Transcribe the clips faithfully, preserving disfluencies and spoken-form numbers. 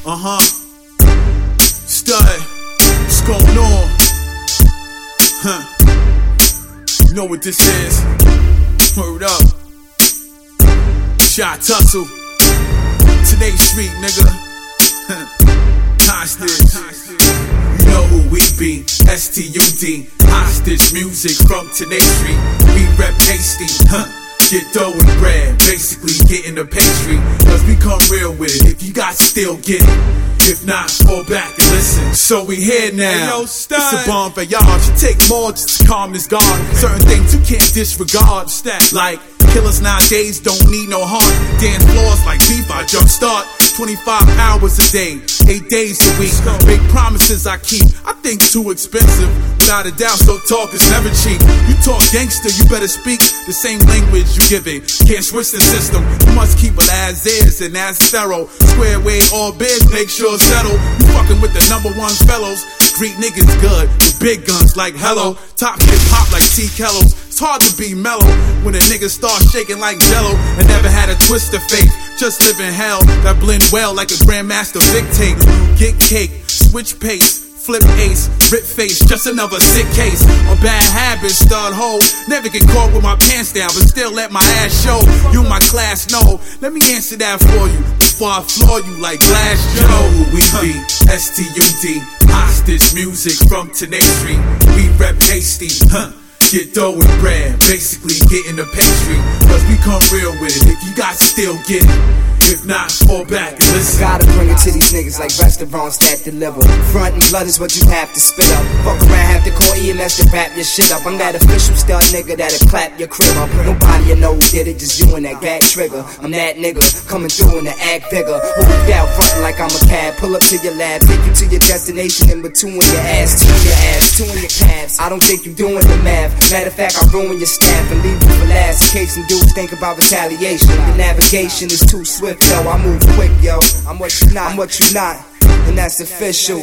Uh-huh. Stud, what's going on? Huh. You know what this is? Word up. Shot tussle. Today's street, nigga. Hostage. You know who we be. S T U D. Hostage music from today's street. We rep hasty. Huh. Get dough and bread, basically getting the pastry. Cause we come real with it. If you got still get it. If not, fall back and listen. So we here now. Hey, yo, it's a bon voyage. Should take more just to calm this guard. Certain things you can't disregard. Like killers nowadays don't need no heart. Dance floors like beef, I jump start. twenty-five hours a day, eight days a week. Big promises I keep, I think too expensive. Without a doubt, so talk is never cheap. You talk gangster, you better speak the same language you give it. Can't switch the system, you must keep it as is and as thorough. Square away all bids, make sure settle. You fucking with the number one fellows. Greet niggas good, with big guns like hello. Top hip hop like T. Kello's. It's hard to be mellow when a nigga start shaking like jello and never had a twist of fate. Just live in hell that blend well like a grandmaster dictate. Get cake, switch pace, flip ace, rip face, just another sick case. A bad habit, stud hoe. Never get caught with my pants down, but still let my ass show. You my class, no. Let me answer that for you before I floor you like Glass Joe. You know who we be, S T U D. Hostage music from today's street. We rep hasty, huh. Get dough and bread, basically getting the pastry. Cause we come real with it. If you got still get it. If not, fall back and listen. Gotta bring it to these niggas like restaurants that deliver. Front and blood is what you have to spit up. Fuck around, have to call E M S to wrap your shit up. I'm that official stud nigga that'll clap your crib up. Nobody you know did it, just you and that gag trigger. I'm that nigga, coming through in the act bigger. Hold out frontin' like I'm a cab. Pull up to your lab, take you to your destination in between your ass. Two in your ass, two in your calves. I don't think you doing the math. Matter of fact, I ruin your staff and leave you for last. In case some dudes think about retaliation. The navigation is too swift. Yo, I move quick, yo. I'm what you not, I'm what you not, and that's official.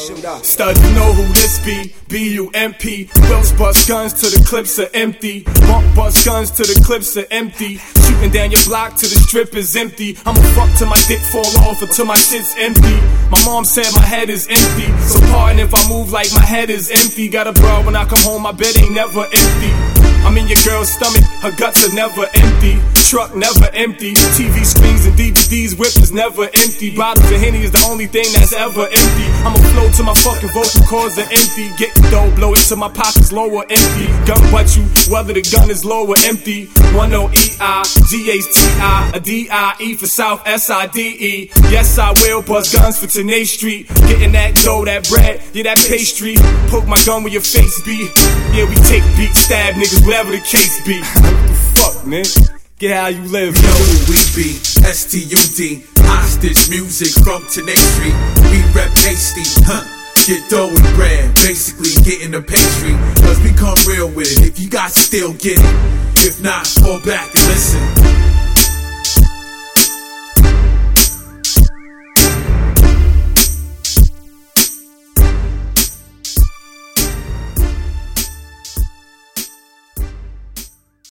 Stud, you know who this be? B U M P. Wells bust guns to the clips are empty. Bump bust guns to the clips are empty. Shooting down your block till the strip is empty. I'ma fuck till my dick fall off or till my shit's empty. My mom said my head is empty, so pardon if I move like my head is empty. Got a bra when I come home, my bed ain't never empty. I'm in your girl's stomach, her guts are never empty. Truck never empty. T V screens and D V Ds, whip is never empty. Bottles of Henny is the only thing that's ever empty. I'ma flow till my fucking vocal cords are empty. Get the dough, blow it till my pockets lower empty. Gun butt you, whether the gun is low or empty. one O E I, G H T I, a D I E for South, S I D E. Yes, I will bust guns for Tenay Street. Getting that dough, that bread, yeah, that pastry. Poke my gun where your face be. Yeah, we take beats, stab niggas, whatever the case be. What the fuck, man? Get how you live, yo. You know who we be, S T U D. Hostage music from Tenay Street. We rep hasty, huh. Get dough and bread, basically getting the pastry. Cause we come real with it. If you got still get it. If not, fall back and listen.